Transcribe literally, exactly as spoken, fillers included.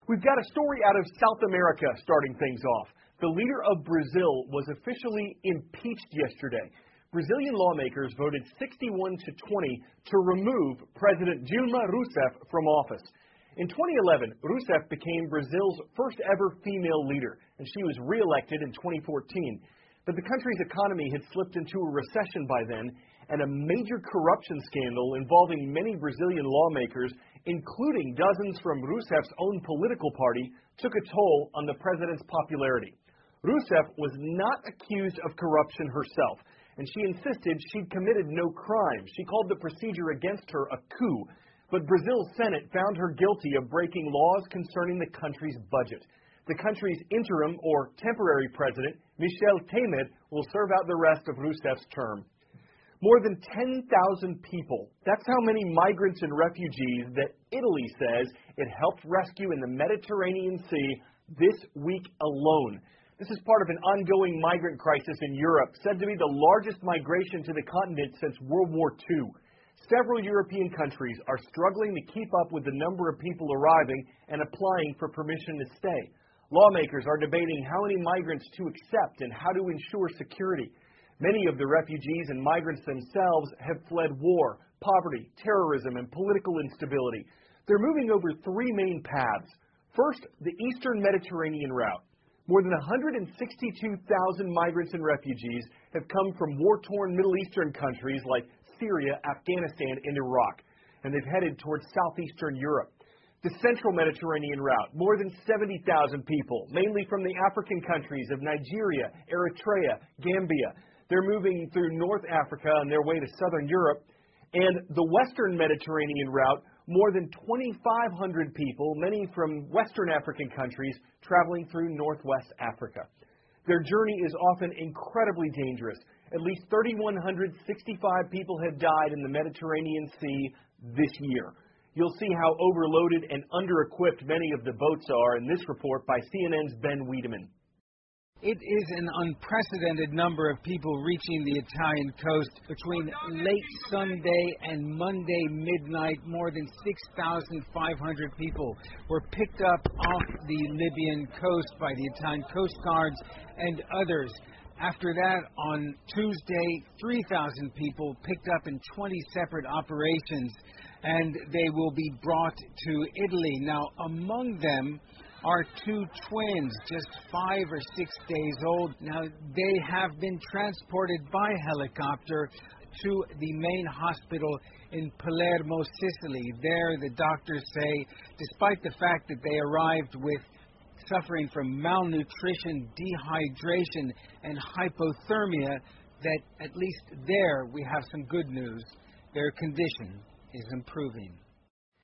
We've got a story out of South America starting things off. The leader of Brazil was officially impeached yesterday. Brazilian lawmakers voted sixty-one to twenty to remove President Dilma Rousseff from office. In twenty eleven, Rousseff became Brazil's first ever female leader, and she was re-elected in twenty fourteen. But the country's economy had slipped into a recession by then, and a major corruption scandal involving many Brazilian lawmakers, including dozens from Rousseff's own political party, took a toll on the president's popularity. Rousseff was not accused of corruption herself, and she insisted she'd committed no crime. She called the procedure against her a coup, but Brazil's Senate found her guilty of breaking laws concerning the country's budget. The country's interim or temporary president, Michel Temer, will serve out the rest of Rousseff's term. More than ten thousand people, that's how many migrants and refugees that Italy says it helped rescue in the Mediterranean Sea this week alone. This is part of an ongoing migrant crisis in Europe, said to be the largest migration to the continent since World War Two. Several European countries are struggling to keep up with the number of people arriving and applying for permission to stay. Lawmakers are debating how many migrants to accept and how to ensure security. Many of the refugees and migrants themselves have fled war, poverty, terrorism, and political instability. They're moving over three main paths. First, the Eastern Mediterranean route. More than one hundred sixty-two thousand migrants and refugees have come from war-torn Middle Eastern countries like Syria, Afghanistan, and Iraq, and they've headed towards southeastern Europe. The Central Mediterranean route, more than seventy thousand people, mainly from the African countries of Nigeria, Eritrea, Gambia. They're moving through North Africa on their way to southern Europe. And the Western Mediterranean route, more than twenty-five hundred people, many from Western African countries, traveling through Northwest Africa. Their journey is often incredibly dangerous. At least three thousand one hundred sixty-five people have died in the Mediterranean Sea this year. You'll see how overloaded and under-equipped many of the boats are in this report by C N N's Ben Wiedemann. It is an unprecedented number of people reaching the Italian coast. Between late Sunday and Monday midnight, more than six thousand five hundred people were picked up off the Libyan coast by the Italian Coast Guards and others. After that, on Tuesday, three thousand people picked up in twenty separate operations, and they will be brought to Italy. Now, among them are two twins, just five or six days old. Now, they have been transported by helicopter to the main hospital in Palermo, Sicily. There, the doctors say, despite the fact that they arrived with suffering from malnutrition, dehydration, and hypothermia, that at least there we have some good news. Their condition is improving.